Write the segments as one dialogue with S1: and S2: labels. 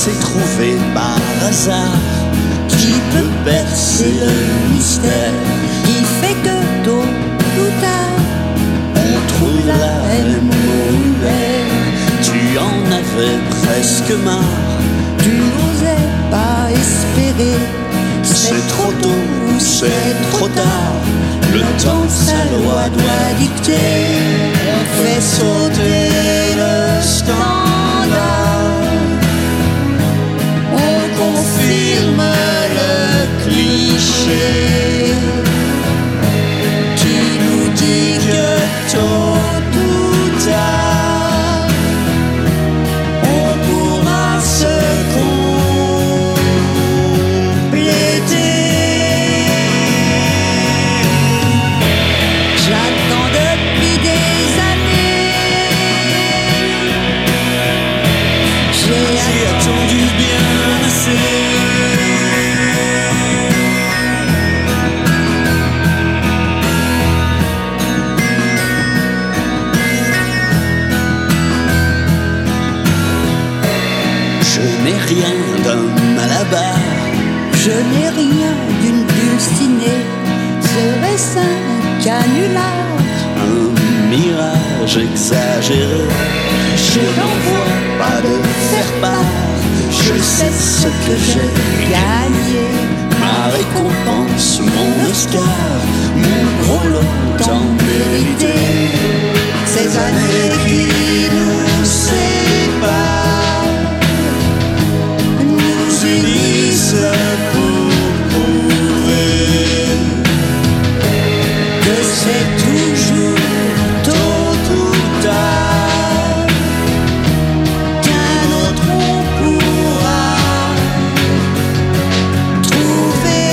S1: s'est trouvé par hasard. Qui peut percer le mystère?
S2: Il fait que tôt ou tard,
S1: on trouve la MOUR. Tu en avais presque marre.
S2: tu n'osais pas espérer.
S1: C'est trop tôt ou c'est trop tard. Le temps, sa loi doit dicter. On fait sauter le standard. On confirme le cliché. Tu nous dis que tôt ou tard, on pourra se
S2: J'attends depuis des années.
S1: J'ai attendu bien assez. Je n'ai rien d'un malabar.
S2: Je n'ai rien d'une dulcinée. Serait-ce un canular?
S1: Un mirage exagéré. Je n'en vois pas de faire part. Je sais ce que j'ai gagné. Ma récompense, mon Oscar, mon gros lot en mérité. Ces années qui nous séparent nous unissent pour prouver que c'est toujours tôt ou tard qu'un autre on pourra trouver.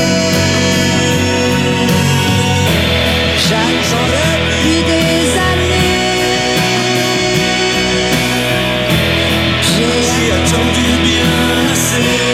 S2: J'attends depuis des années.
S1: J'ai attendu bien assez.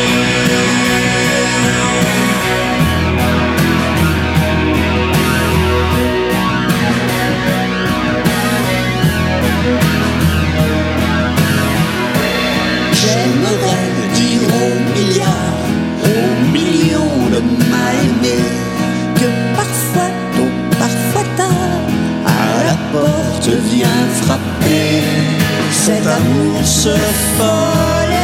S1: J'aimerais dire aux milliards, aux millions de mal-aimés
S2: que parfois tôt, parfois tard,
S1: à la porte vient frapper cet amour se folle